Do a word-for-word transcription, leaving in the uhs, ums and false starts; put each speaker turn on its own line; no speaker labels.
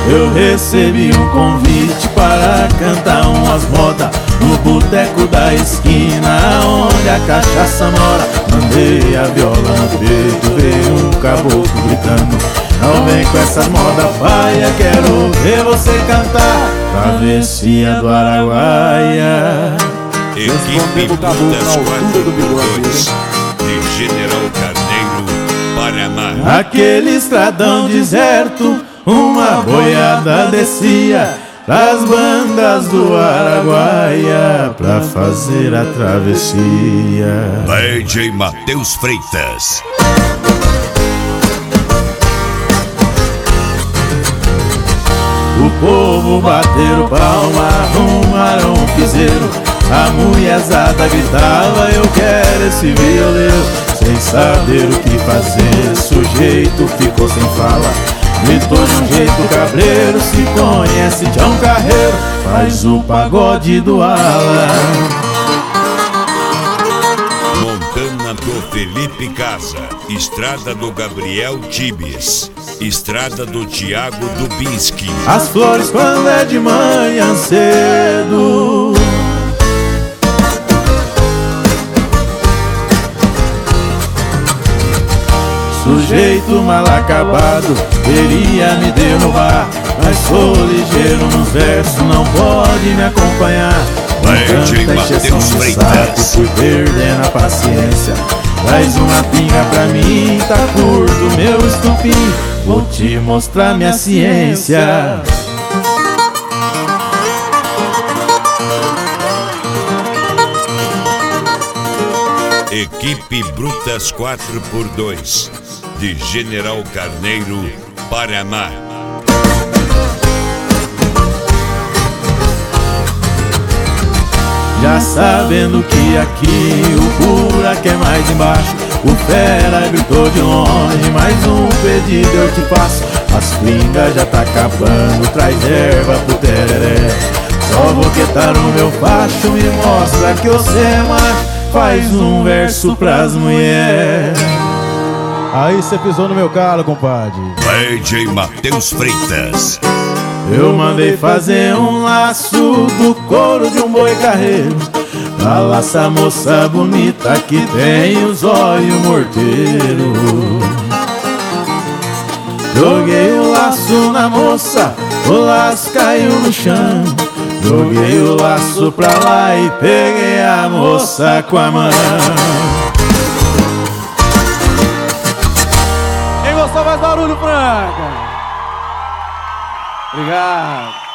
eu recebi um convite para cantar umas modas no boteco da esquina, onde a cachaça mora. Mandei a viola no peito, veio um caboclo gritando: não vem com essas modas paia, quero ver você cantar Travessia do Araguaia.
Equipe Brutas quatro por dois de General Carneiro, Paraná.
Aquele estradão deserto, uma boiada descia das bandas do Araguaia pra fazer a travessia.
D J Matheus Freitas.
O povo bateram palma, arrumaram um piseiro, a mulherzada gritava: eu quero esse violeiro. Sem saber o que fazer, o sujeito ficou sem fala, gritou de um jeito cabreiro: se conhece Tião Carreiro, faz o pagode do ala.
Montana do Felipe Casa, Estrada do Gabriel Tibes, Estrada do Tiago Dubinski.
As flores quando é de manhã cedo, sujeito mal acabado queria me derrubar, mas sou ligeiro nos versos, não pode me acompanhar.
D J Matheus Freitas.
Fui perdendo a paciência, traz uma pinga pra mim, tá curto meu estupim, vou te mostrar minha ciência.
Equipe Brutas quatro por dois de General Carneiro, Paraná.
Já sabendo que aqui o buraco é mais embaixo, o fera gritou de longe: mais um pedido eu te faço. As pingas já tá acabando, traz erva pro tereré. Só vou quitar o meu facho, me mostra que você é macho, faz um verso pras mulheres.
Aí cê pisou no meu calo, compadre.
D J Matheus Freitas.
Eu mandei fazer um laço do couro de um boi carreiro, pra laçar moça bonita que tem os olhos morteiros. Joguei o laço na moça, o laço caiu no chão. Joguei o laço pra lá e peguei a moça com a mão.
Quem gostou, mais barulho, Franca? Obrigado.